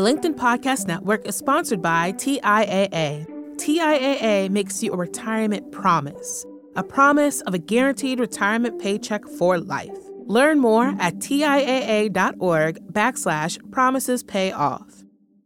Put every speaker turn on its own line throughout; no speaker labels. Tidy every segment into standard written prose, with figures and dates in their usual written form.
The LinkedIn Podcast Network is sponsored by TIAA. TIAA makes you a retirement promise, a promise of a guaranteed retirement paycheck for life. Learn more at TIAA.org/promises pay off.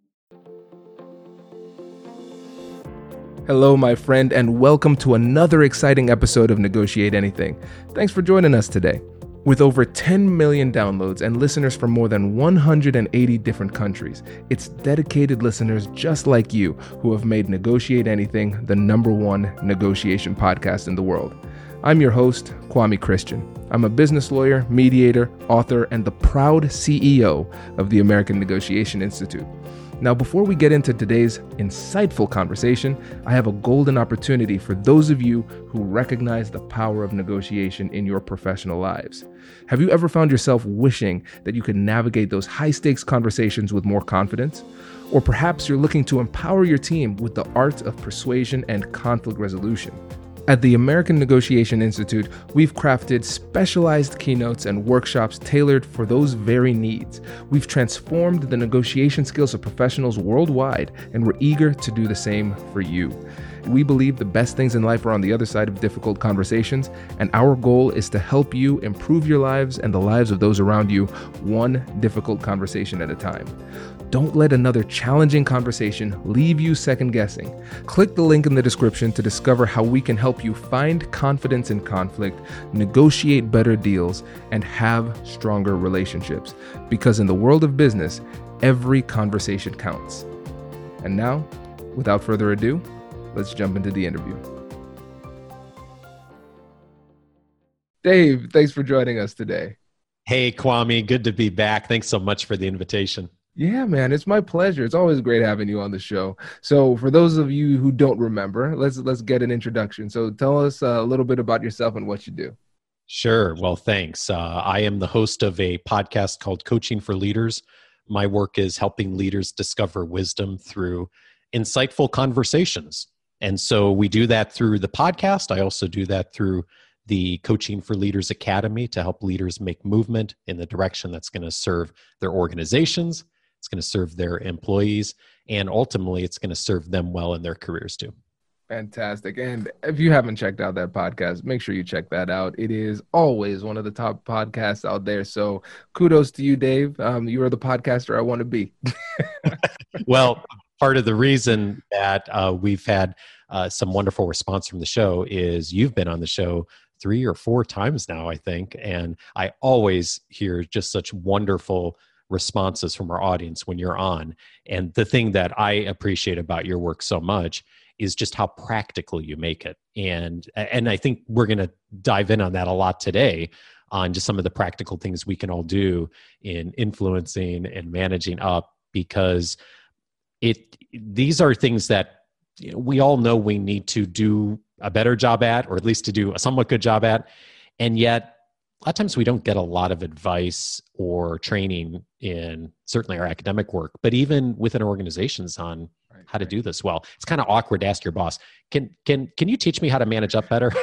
Hello, my friend, and welcome to another exciting episode of Negotiate Anything. Thanks for joining us today. With over 10 million downloads and listeners from more than 180 different countries, it's dedicated listeners just like you who have made Negotiate Anything the #1 negotiation podcast in the world. I'm your host, Kwame Christian. I'm a business lawyer, mediator, author, and the proud CEO of the American Negotiation Institute. Now, before we get into today's insightful conversation, I have a golden opportunity for those of you who recognize the power of negotiation in your professional lives. Have you ever found yourself wishing that you could navigate those high-stakes conversations with more confidence? Or perhaps you're looking to empower your team with the art of persuasion and conflict resolution. At the American Negotiation Institute, we've crafted specialized keynotes and workshops tailored for those very needs. We've transformed the negotiation skills of professionals worldwide, and we're eager to do the same for you. We believe the best things in life are on the other side of difficult conversations, and our goal is to help you improve your lives and the lives of those around you, one difficult conversation at a time. Don't let another challenging conversation leave you second guessing. Click the link in the description to discover how we can help you find confidence in conflict, negotiate better deals, and have stronger relationships. Because in the world of business, every conversation counts. And now, without further ado, let's jump into the interview. Dave, thanks for joining us today.
Hey, Kwame, good to be back. Thanks so much for the invitation.
Yeah, man, it's my pleasure. It's always great having you on the show. So for those of you who don't remember, let's get an introduction. So tell us a little bit about yourself and what you do.
Sure. Well, thanks. I am the host of a podcast called Coaching for Leaders. My work is helping leaders discover wisdom through insightful conversations. And so we do that through the podcast. I also do that through the Coaching for Leaders Academy to help leaders make movement in the direction that's going to serve their organizations. It's going to serve their employees, and ultimately it's going to serve them well in their careers too.
Fantastic. And if you haven't checked out that podcast, make sure you check that out. It is always one of the top podcasts out there. So kudos to you, Dave. You are the podcaster I want to be.
Well, part of the reason that we've had some wonderful response from the show is you've been on the show 3 or 4 times now, I think. And I always hear just such wonderful responses from our audience when you're on. And the thing that I appreciate about your work so much is just how practical you make it. And I think we're going to dive in on that a lot today, on just some of the practical things we can all do in influencing and managing up, because these are things that we all know we need to do a better job at, or at least to do a somewhat good job at. And yet, a lot of times we don't get a lot of advice or training in certainly our academic work, but even within organizations on how to do this well. It's kind of awkward to ask your boss, can you teach me how to manage up better?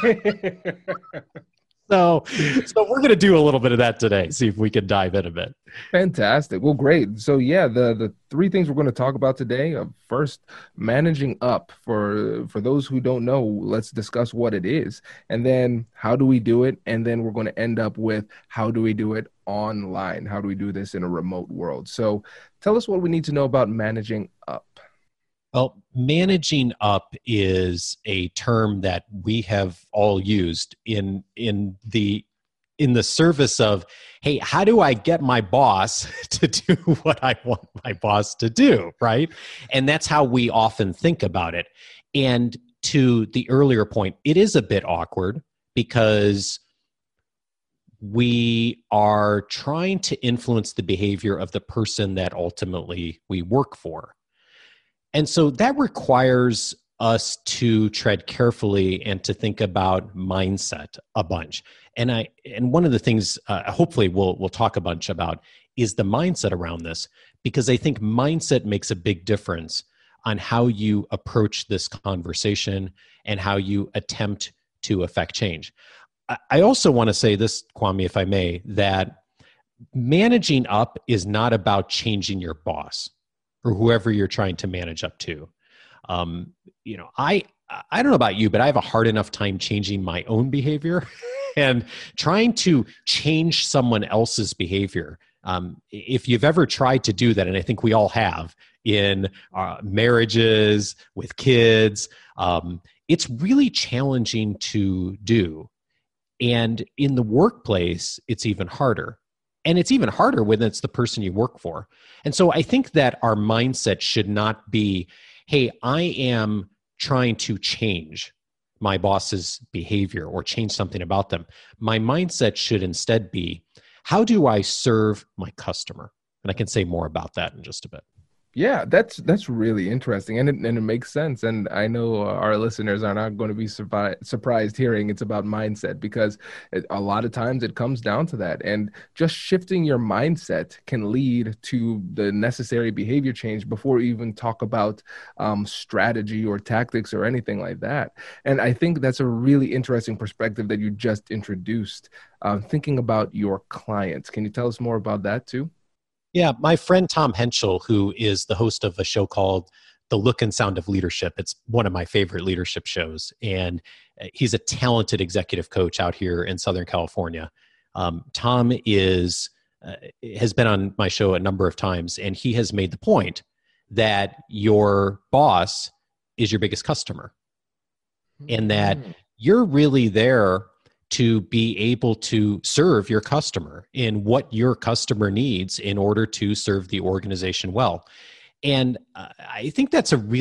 So we're going to do a little bit of that today, see if we can dive in a bit.
Fantastic. Well, great. So yeah, the 3 things we're going to talk about today are first, managing up. For those who don't know, let's discuss what it is, and then how do we do it? And then we're going to end up with how do we do it online? How do we do this in a remote world? So tell us what we need to know about managing up.
Well, managing up is a term that we have all used in the service of, hey, how do I get my boss to do what I want my boss to do, right? And that's how we often think about it. And to the earlier point, it is a bit awkward because we are trying to influence the behavior of the person that ultimately we work for. And so that requires us to tread carefully and to think about mindset a bunch. And one of the things hopefully we'll talk a bunch about is the mindset around this, because I think mindset makes a big difference on how you approach this conversation and how you attempt to affect change. I also want to say this, Kwame, if I may, that managing up is not about changing your boss. or whoever you're trying to manage up to. I don't know about you, but I have a hard enough time changing my own behavior and trying to change someone else's behavior. If you've ever tried to do that, and I think we all have in marriages, with kids, it's really challenging to do. And in the workplace, it's even harder. And it's even harder when it's the person you work for. And so I think that our mindset should not be, hey, I am trying to change my boss's behavior or change something about them. My mindset should instead be, how do I serve my customer? And I can say more about that in just a bit.
Yeah, that's really interesting, and it makes sense. And I know our listeners are not going to be surprised hearing it's about mindset, because a lot of times it comes down to that. And just shifting your mindset can lead to the necessary behavior change before you even talk about strategy or tactics or anything like that. And I think that's a really interesting perspective that you just introduced. Thinking about your clients, can you tell us more about that too?
Yeah, my friend Tom Henschel, who is the host of a show called The Look and Sound of Leadership. It's one of my favorite leadership shows. And he's a talented executive coach out here in Southern California. Tom has been on my show a number of times, and he has made the point that your boss is your biggest customer, and that you're really there to be able to serve your customer in what your customer needs in order to serve the organization well. And I think that's been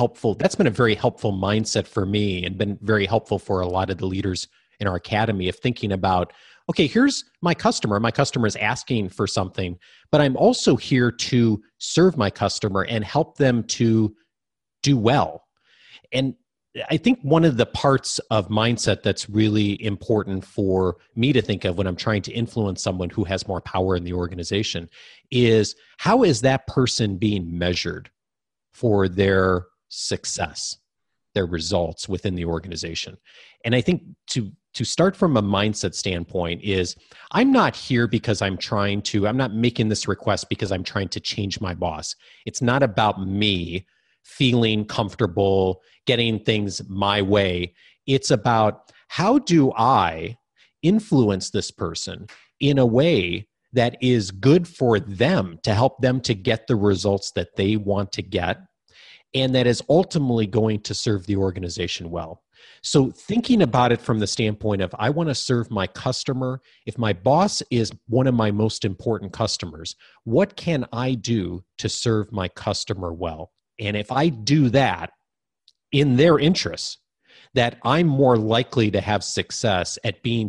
a very helpful mindset for me, and been very helpful for a lot of the leaders in our academy, of thinking about, okay, here's my customer. My customer is asking for something, but I'm also here to serve my customer and help them to do well. And I think one of the parts of mindset that's really important for me to think of when I'm trying to influence someone who has more power in the organization is, how is that person being measured for their success, their results within the organization? And I think to start from a mindset standpoint is, I'm not here because I'm not making this request because I'm trying to change my boss. It's not about me feeling comfortable, getting things my way. It's about, how do I influence this person in a way that is good for them, to help them to get the results that they want to get, and that is ultimately going to serve the organization well. So thinking about it from the standpoint of, I want to serve my customer. If my boss is one of my most important customers, what can I do to serve my customer well? And if I do that in their interests, that I'm more likely to have success at being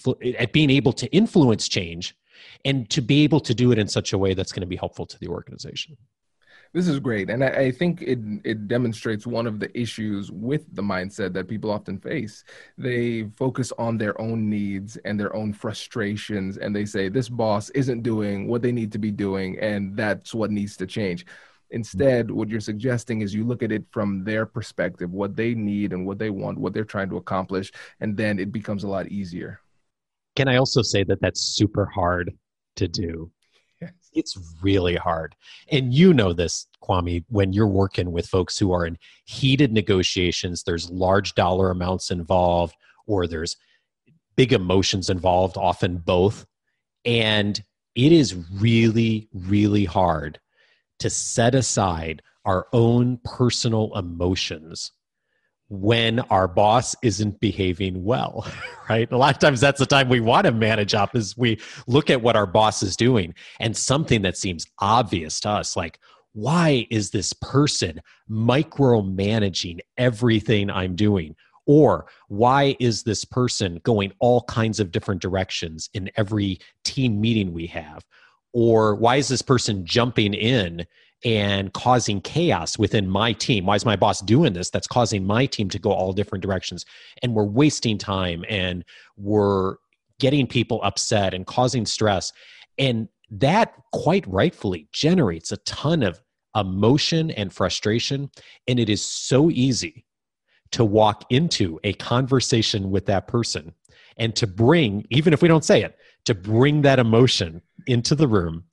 able to influence change, and to be able to do it in such a way that's going to be helpful to the organization.
This is great. And I think it demonstrates one of the issues with the mindset that people often face. They focus on their own needs and their own frustrations, and they say, this boss isn't doing what they need to be doing, and that's what needs to change. Instead, what you're suggesting is you look at it from their perspective, what they need and what they want, what they're trying to accomplish, and then it becomes a lot easier.
Can I also say that that's super hard to do?
Yes.
It's really hard. And you know this, Kwame, when you're working with folks who are in heated negotiations, there's large dollar amounts involved, or there's big emotions involved, often both. And it is really, really hard to set aside our own personal emotions when our boss isn't behaving well, right? A lot of times that's the time we want to manage up, is we look at what our boss is doing, and something that seems obvious to us, like, why is this person micromanaging everything I'm doing? Or why is this person going all kinds of different directions in every team meeting we have? Or why is this person jumping in and causing chaos within my team? Why is my boss doing this? That's causing my team to go all different directions. And we're wasting time, and we're getting people upset and causing stress. And that, quite rightfully, generates a ton of emotion and frustration. And it is so easy to walk into a conversation with that person and to bring, even if we don't say it, to bring that emotion into the room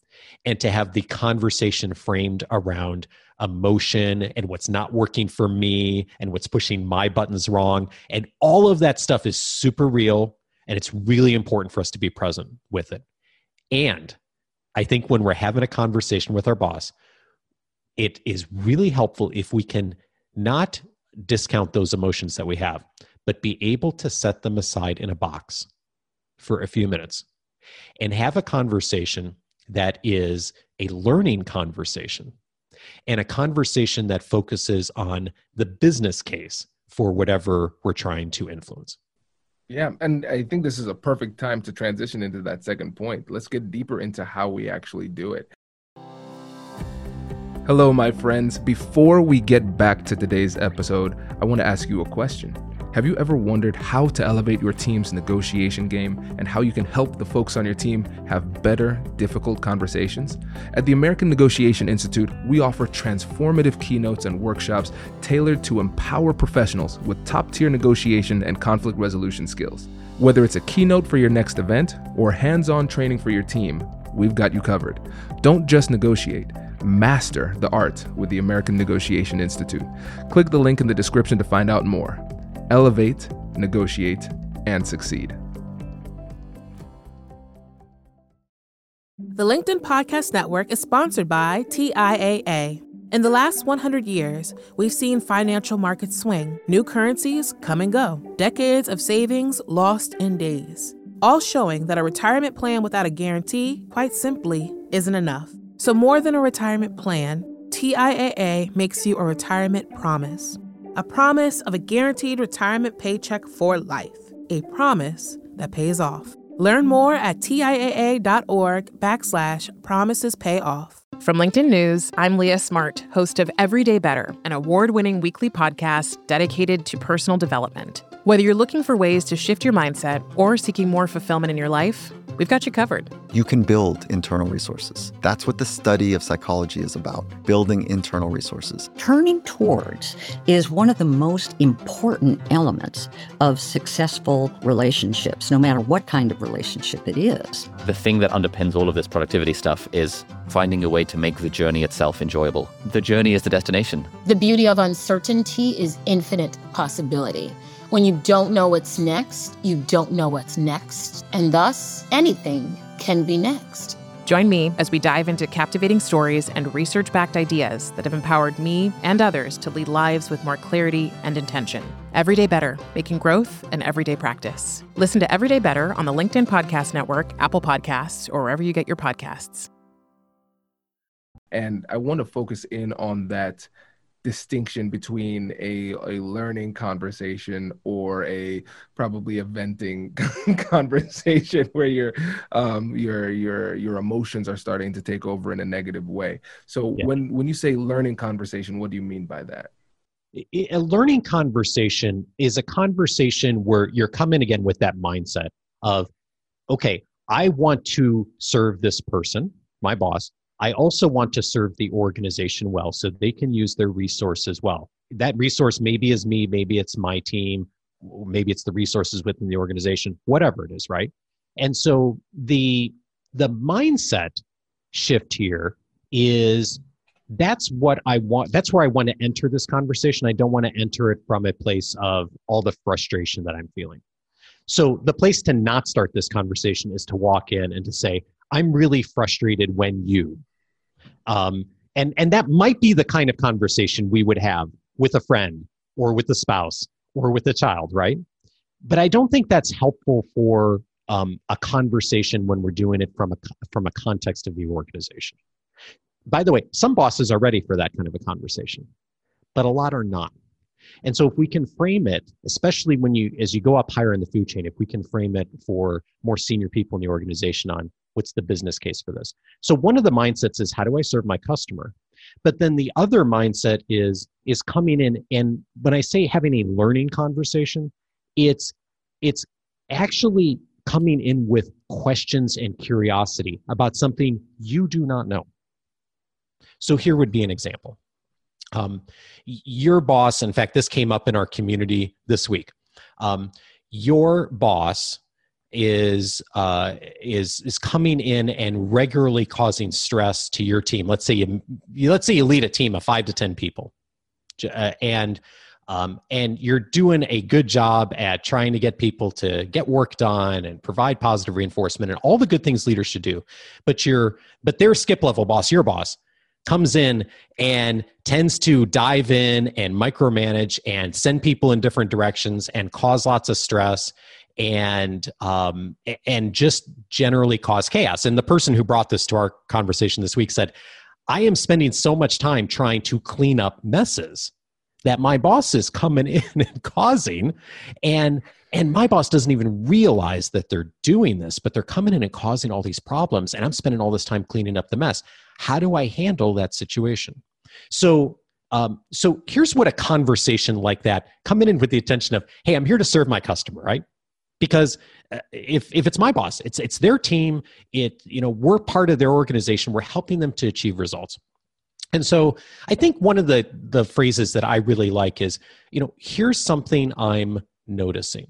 and to have the conversation framed around emotion and what's not working for me and what's pushing my buttons wrong. And all of that stuff is super real, and it's really important for us to be present with it. And I think when we're having a conversation with our boss, it is really helpful if we can not discount those emotions that we have, but be able to set them aside in a box for a few minutes and have a conversation that is a learning conversation and a conversation that focuses on the business case for whatever we're trying to influence.
Yeah, and I think this is a perfect time to transition into that second point. Let's get deeper into how we actually do it. Hello, my friends. Before we get back to today's episode, I want to ask you a question. Have you ever wondered how to elevate your team's negotiation game and how you can help the folks on your team have better, difficult conversations? At the American Negotiation Institute, we offer transformative keynotes and workshops tailored to empower professionals with top-tier negotiation and conflict resolution skills. Whether it's a keynote for your next event or hands-on training for your team, we've got you covered. Don't just negotiate. Master the art with the American Negotiation Institute. Click the link in the description to find out more. Elevate, negotiate, and succeed.
The LinkedIn Podcast Network is sponsored by TIAA. In the last 100 years, we've seen financial markets swing, new currencies come and go, decades of savings lost in days, all showing that a retirement plan without a guarantee, quite simply, isn't enough. So more than a retirement plan, TIAA makes you a retirement promise. A promise of a guaranteed retirement paycheck for life. A promise that pays off. Learn more at TIAA.org/promisespayoff.
From LinkedIn News, I'm Leah Smart, host of Everyday Better, an award-winning weekly podcast dedicated to personal development. Whether you're looking for ways to shift your mindset or seeking more fulfillment in your life, we've got you covered.
You can build internal resources. That's what the study of psychology is about, building internal resources.
Turning towards is one of the most important elements of successful relationships, no matter what kind of relationship it is.
The thing that underpins all of this productivity stuff is finding a way to make the journey itself enjoyable. The journey is the destination.
The beauty of uncertainty is infinite possibility. When you don't know what's next, you don't know what's next. And thus, anything can be next.
Join me as we dive into captivating stories and research-backed ideas that have empowered me and others to lead lives with more clarity and intention. Everyday Better, making growth an everyday practice. Listen to Everyday Better on the LinkedIn Podcast Network, Apple Podcasts, or wherever you get your podcasts.
And I want to focus in on that distinction between a learning conversation or probably a venting conversation where your emotions are starting to take over in a negative way. So yeah. When you say learning conversation, what do you mean by that?
A learning conversation is a conversation where you're coming again with that mindset of, okay, I want to serve this person, my boss. I also want to serve the organization well so they can use their resources well. That resource maybe is me, maybe it's my team, maybe it's the resources within the organization, whatever it is, right? And so the mindset shift here is that's what I want. That's where I want to enter this conversation. I don't want to enter it from a place of all the frustration that I'm feeling. So the place to not start this conversation is to walk in and to say, I'm really frustrated when you, and that might be the kind of conversation we would have with a friend or with a spouse or with a child, right? But I don't think that's helpful for a conversation when we're doing it from a context of the organization. By the way, some bosses are ready for that kind of a conversation, but a lot are not. And so if we can frame it, especially as you go up higher in the food chain, if we can frame it for more senior people in the organization on what's the business case for this. So one of the mindsets is, how do I serve my customer? But then the other mindset is coming in, and when I say having a learning conversation, it's actually coming in with questions and curiosity about something you do not know. So here would be an example. Your boss, in fact, this came up in our community this week. Your boss is coming in and regularly causing stress to your team. Let's say you lead a team of 5 to 10 people, and you're doing a good job at trying to get people to get work done and provide positive reinforcement and all the good things leaders should do. But their skip level boss, your boss, comes in and tends to dive in and micromanage and send people in different directions and cause lots of stress and just generally cause chaos. And the person who brought this to our conversation this week said, I am spending so much time trying to clean up messes that my boss is coming in and causing, and my boss doesn't even realize that they're doing this, but they're coming in and causing all these problems, and I'm spending all this time cleaning up the mess. How do I handle that situation? So here's what a conversation like that, coming in with the intention of, hey, I'm here to serve my customer, right? Because if it's my boss, it's their team, we're part of their organization, we're helping them to achieve results. And so I think one of the phrases that I really like is, here's something I'm noticing.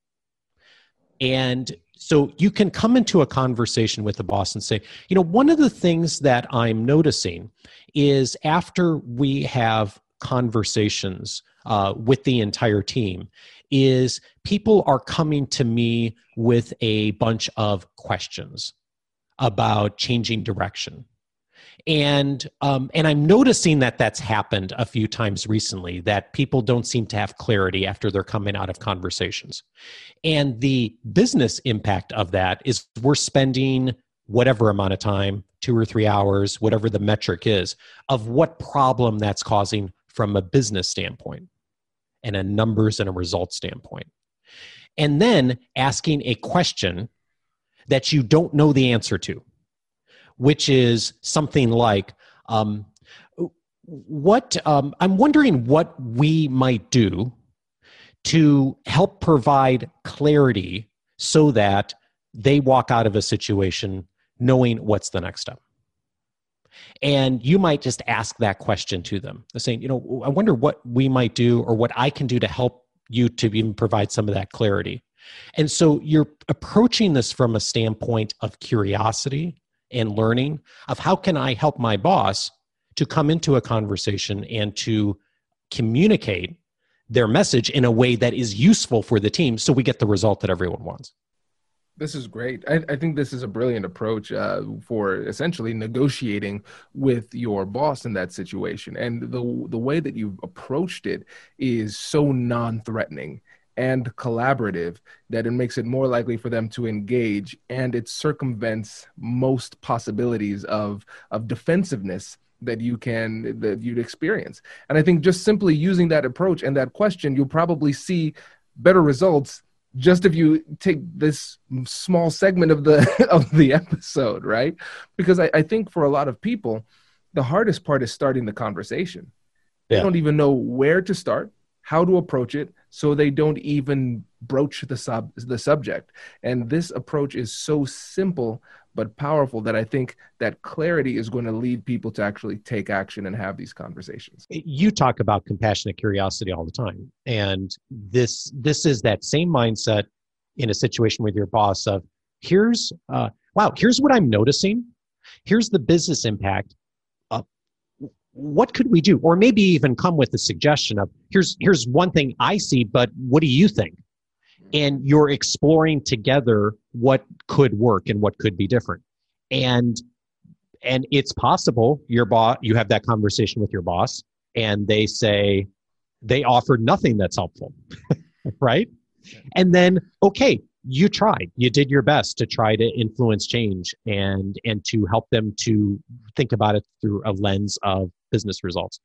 And so you can come into a conversation with the boss and say, one of the things that I'm noticing is after we have conversations with the entire team, is people are coming to me with a bunch of questions about changing direction. And I'm noticing that that's happened a few times recently, that people don't seem to have clarity after they're coming out of conversations. And the business impact of that is we're spending whatever amount of time, 2 or 3 hours, whatever the metric is, of what problem that's causing from a business standpoint and a numbers and a results standpoint. And then asking a question that you don't know the answer to, which is something like, I'm wondering what we might do to help provide clarity so that they walk out of a situation knowing what's the next step. And you might just ask that question to them, saying, I wonder what we might do or what I can do to help you to even provide some of that clarity. And so you're approaching this from a standpoint of curiosity and learning of how can I help my boss to come into a conversation and to communicate their message in a way that is useful for the team so we get the result that everyone wants.
This is great. I think this is a brilliant approach for essentially negotiating with your boss in that situation. And the way that you've approached it is so non-threatening and collaborative that it makes it more likely for them to engage, and it circumvents most possibilities of defensiveness that you'd experience. And I think just simply using that approach and that question, you'll probably see better results just if you take this small segment of the episode, right? Because I think for a lot of people, the hardest part is starting the conversation. They don't even know where to start, how to approach it, so they don't even broach the subject. And this approach is so simple but powerful that I think that clarity is going to lead people to actually take action and have these conversations.
You talk about compassionate curiosity all the time. And this is that same mindset in a situation with your boss of, here's what I'm noticing. Here's the business impact. What could we do? Or maybe even come with a suggestion of, here's one thing I see, but what do you think? And you're exploring together what could work and what could be different. And it's possible you have that conversation with your boss and they say they offered nothing that's helpful, right? And then, okay, you tried, you did your best to try to influence change and to help them to think about it through a lens of business results.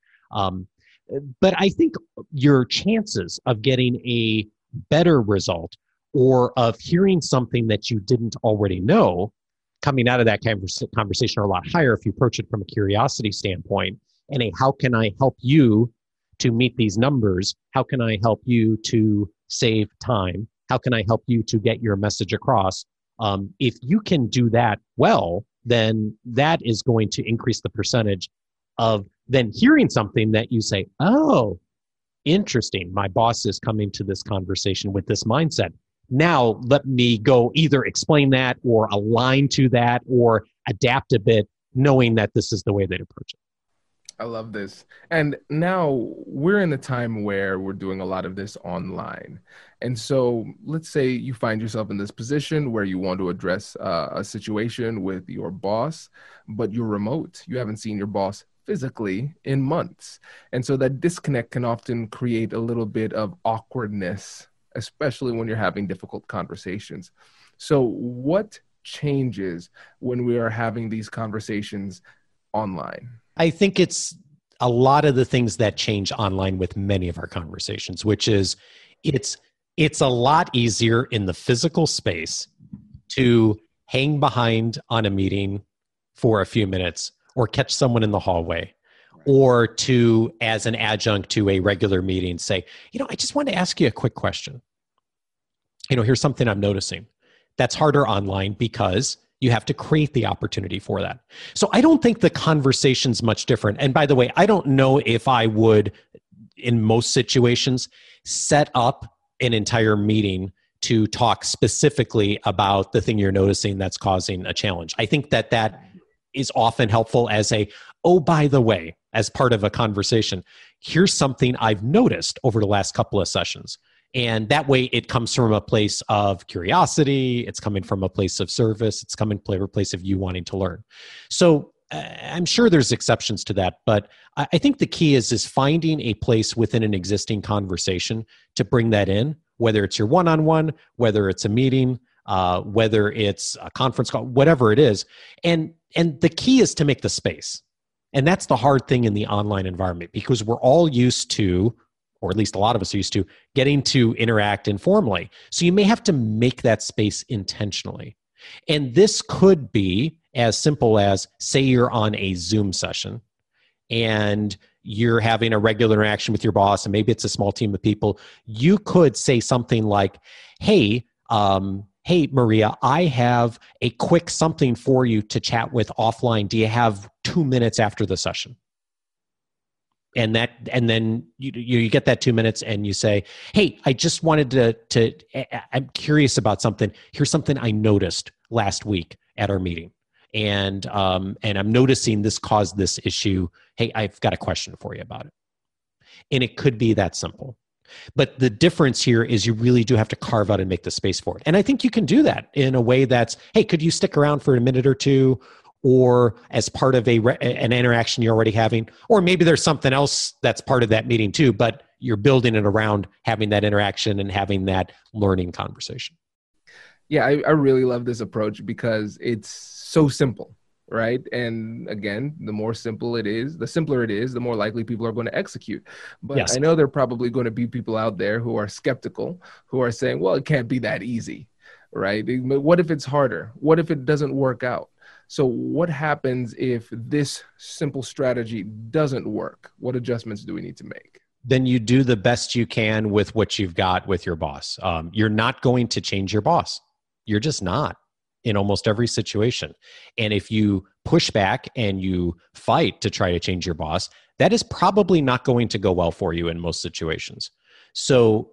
But I think your chances of getting a better result or of hearing something that you didn't already know coming out of that conversation are a lot higher if you approach it from a curiosity standpoint. And how can I help you to meet these numbers? How can I help you to save time? How can I help you to get your message across? If you can do that well, then that is going to increase the percentage of then hearing something that you say, oh, interesting. My boss is coming to this conversation with this mindset. Now let me go either explain that or align to that or adapt a bit, knowing that this is the way they'd approach it.
I love this. And now we're in a time where we're doing a lot of this online. And so let's say you find yourself in this position where you want to address a situation with your boss, but you're remote. You haven't seen your boss physically in months. And so that disconnect can often create a little bit of awkwardness, especially when you're having difficult conversations. So what changes when we are having these conversations online?
I think it's a lot of the things that change online with many of our conversations, which is it's a lot easier in the physical space to hang behind on a meeting for a few minutes or catch someone in the hallway, or to, as an adjunct to a regular meeting, say, I just want to ask you a quick question. Here's something I'm noticing. That's harder online because you have to create the opportunity for that. So I don't think the conversation's much different. And by the way, I don't know if I would, in most situations, set up an entire meeting to talk specifically about the thing you're noticing that's causing a challenge. I think that is often helpful as oh, by the way, as part of a conversation, here's something I've noticed over the last couple of sessions. And that way it comes from a place of curiosity. It's coming from a place of service. It's coming from a place of you wanting to learn. So I'm sure there's exceptions to that, but I think the key is finding a place within an existing conversation to bring that in, whether it's your one-on-one, whether it's a meeting, whether it's a conference call, whatever it is. And the key is to make the space. And that's the hard thing in the online environment, because we're all used to, or at least a lot of us are used to, getting to interact informally. So you may have to make that space intentionally. And this could be as simple as, say you're on a Zoom session and you're having a regular interaction with your boss, and maybe it's a small team of people. You could say something like, hey, Maria, I have a quick something for you to chat with offline. Do you have 2 minutes after the session? And then you get that 2 minutes and you say, hey, I just wanted I'm curious about something. Here's something I noticed last week at our meeting. And I'm noticing this caused this issue. Hey, I've got a question for you about it. And it could be that simple. But the difference here is you really do have to carve out and make the space for it. And I think you can do that in a way that's, hey, could you stick around for a minute or two? Or as part of an interaction you're already having, or maybe there's something else that's part of that meeting too, but you're building it around having that interaction and having that learning conversation.
Yeah, I really love this approach because it's so simple, right? And again, the more simple it is, the simpler it is, the more likely people are going to execute. But yes. I know there are probably going to be people out there who are skeptical, who are saying, well, it can't be that easy, right? What if it's harder? What if it doesn't work out? So what happens if this simple strategy doesn't work? What adjustments do we need to make?
Then you do the best you can with what you've got with your boss. You're not going to change your boss. You're just not in almost every situation. And if you push back and you fight to try to change your boss, that is probably not going to go well for you in most situations. So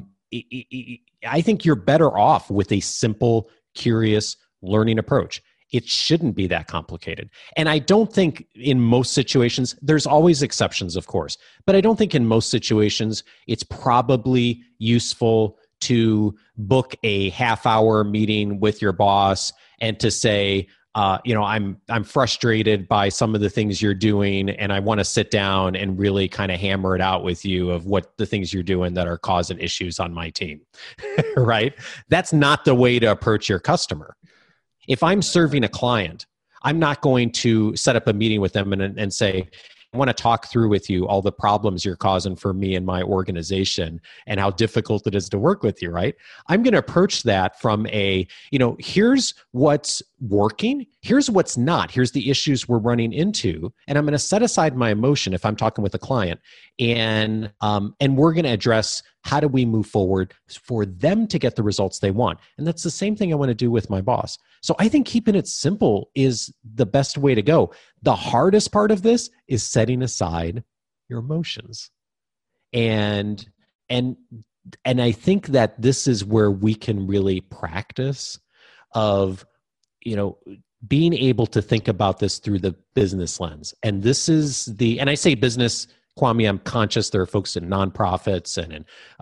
I think you're better off with a simple, curious learning approach. It shouldn't be that complicated. And I don't think in most situations, there's always exceptions, of course, but I don't think in most situations it's probably useful to book a half-hour meeting with your boss and to say, I'm frustrated by some of the things you're doing, and I want to sit down and really kind of hammer it out with you of what the things you're doing that are causing issues on my team, right? That's not the way to approach your customer. If I'm serving a client, I'm not going to set up a meeting with them and say, I want to talk through with you all the problems you're causing for me and my organization and how difficult it is to work with you, right? I'm going to approach that from here's what's working, here's what's not, here's the issues we're running into, and I'm going to set aside my emotion if I'm talking with a client, and we're going to address how do we move forward for them to get the results they want. And that's the same thing I want to do with my boss. So I think keeping it simple is the best way to go. The hardest part of this is setting aside your emotions. And And I think that this is where we can really practice of, being able to think about this through the business lens. And this is and I say business, Kwame, I'm conscious there are folks in nonprofits and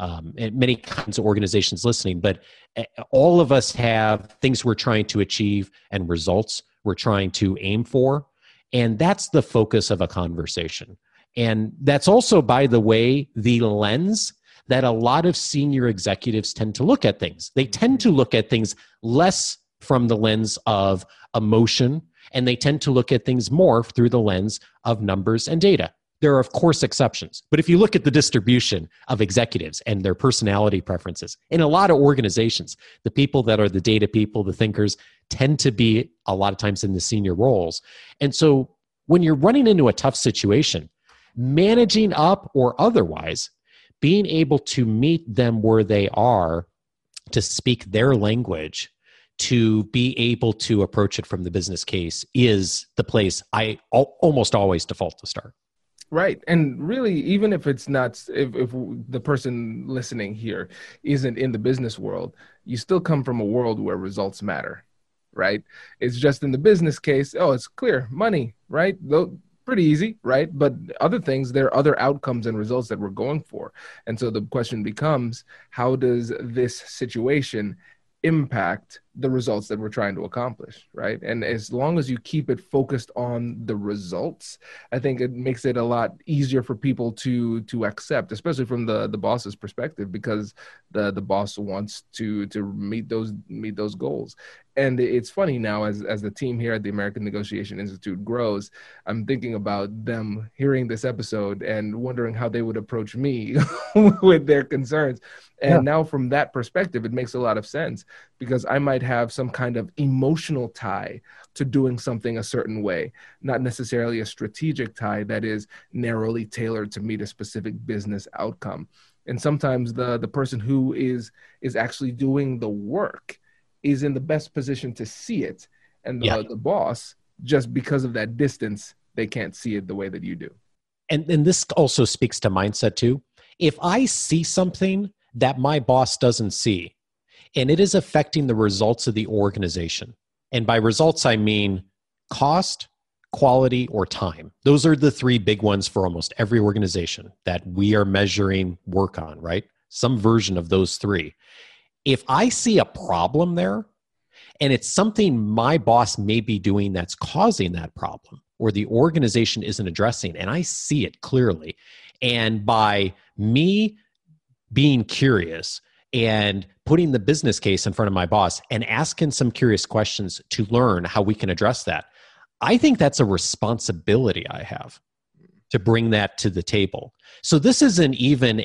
in many kinds of organizations listening, but all of us have things we're trying to achieve and results we're trying to aim for. And that's the focus of a conversation. And that's also, by the way, the lens that a lot of senior executives tend to look at things. They tend to look at things less from the lens of emotion, and they tend to look at things more through the lens of numbers and data. There are, of course, exceptions. But if you look at the distribution of executives and their personality preferences, in a lot of organizations, the people that are the data people, the thinkers, tend to be a lot of times in the senior roles. And so when you're running into a tough situation, managing up or otherwise, being able to meet them where they are, to speak their language, to be able to approach it from the business case is the place I almost always default to start.
Right. And really, even if it's not, if the person listening here isn't in the business world, you still come from a world where results matter, right? It's just in the business case, it's clear, money, right? Pretty easy, right? But other things, there are other outcomes and results that we're going for. And so the question becomes, how does this situation impact the results that we're trying to accomplish, right? And as long as you keep it focused on the results, I think it makes it a lot easier for people to accept, especially from the boss's perspective, because the boss wants to meet those goals. And it's funny now, as the team here at the American Negotiation Institute grows, I'm thinking about them hearing this episode and wondering how they would approach me with their concerns. And now from that perspective, it makes a lot of sense, because I might have some kind of emotional tie to doing something a certain way, not necessarily a strategic tie that is narrowly tailored to meet a specific business outcome. And sometimes the person who is actually doing the work is in the best position to see it. And the boss, just because of that distance, they can't see it the way that you do.
And this also speaks to mindset too. If I see something that my boss doesn't see, and it is affecting the results of the organization, and by results, I mean cost, quality, or time. Those are the three big ones for almost every organization that we are measuring work on, right? Some version of those three. If I see a problem there, and it's something my boss may be doing that's causing that problem, or the organization isn't addressing, and I see it clearly, and by me being curious and putting the business case in front of my boss and asking some curious questions to learn how we can address that, I think that's a responsibility I have to bring that to the table. So this isn't even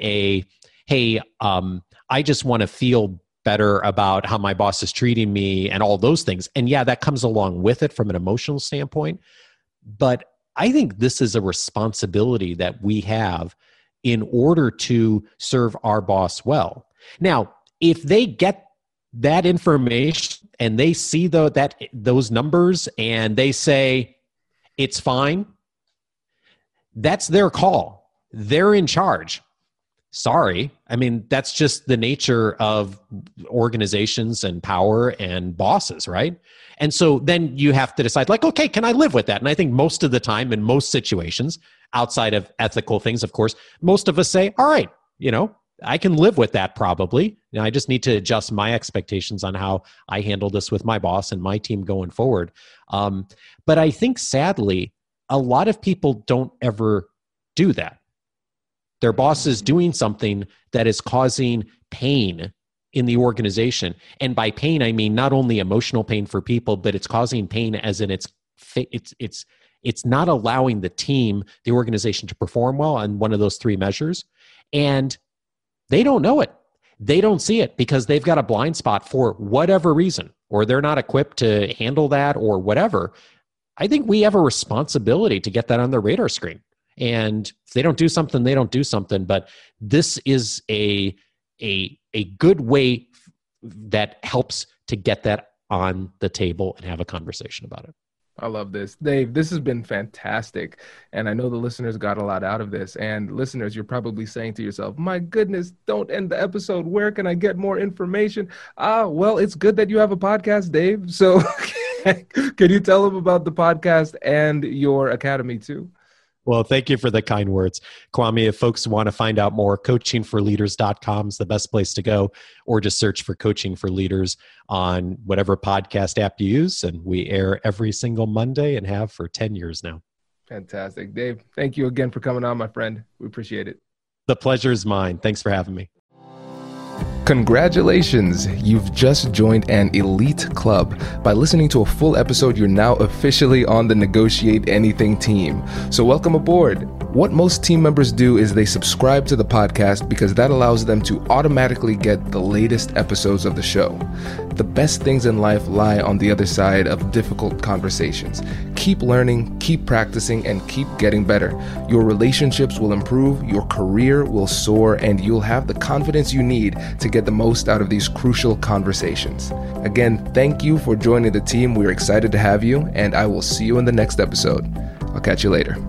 hey, I just want to feel better about how my boss is treating me and all those things. And yeah, that comes along with it from an emotional standpoint. But I think this is a responsibility that we have in order to serve our boss well. Now, if they get that information and they see those numbers and they say, it's fine, that's their call. They're in charge. Sorry. I mean, that's just the nature of organizations and power and bosses, right? And so then you have to decide, like, okay, can I live with that? And I think most of the time in most situations, outside of ethical things, of course, most of us say, all right, I can live with that probably. I just need to adjust my expectations on how I handle this with my boss and my team going forward. But I think sadly, a lot of people don't ever do that. Their boss is doing something that is causing pain in the organization. And by pain, I mean not only emotional pain for people, but it's causing pain as in it's not allowing the team, the organization to perform well on one of those three measures. And they don't know it. They don't see it because they've got a blind spot for whatever reason, or they're not equipped to handle that or whatever. I think we have a responsibility to get that on their radar screen. And if they don't do something, they don't do something. But this is a good way that helps to get that on the table and have a conversation about it.
I love this. Dave, this has been fantastic. And I know the listeners got a lot out of this. And listeners, you're probably saying to yourself, my goodness, don't end the episode. Where can I get more information? Well, it's good that you have a podcast, Dave. So can you tell them about the podcast and your academy too?
Well, thank you for the kind words. Kwame, if folks want to find out more, coachingforleaders.com is the best place to go, or just search for Coaching for Leaders on whatever podcast app you use. And we air every single Monday and have for 10 years now.
Fantastic. Dave, thank you again for coming on, my friend. We appreciate it.
The pleasure is mine. Thanks for having me.
Congratulations! You've just joined an elite club. By listening to a full episode, you're now officially on the Negotiate Anything team. So welcome aboard. What most team members do is they subscribe to the podcast because that allows them to automatically get the latest episodes of the show. The best things in life lie on the other side of difficult conversations. Keep learning, keep practicing, and keep getting better. Your relationships will improve, your career will soar, and you'll have the confidence you need to get the most out of these crucial conversations. Again, thank you for joining the team. We're excited to have you, and I will see you in the next episode. I'll catch you later.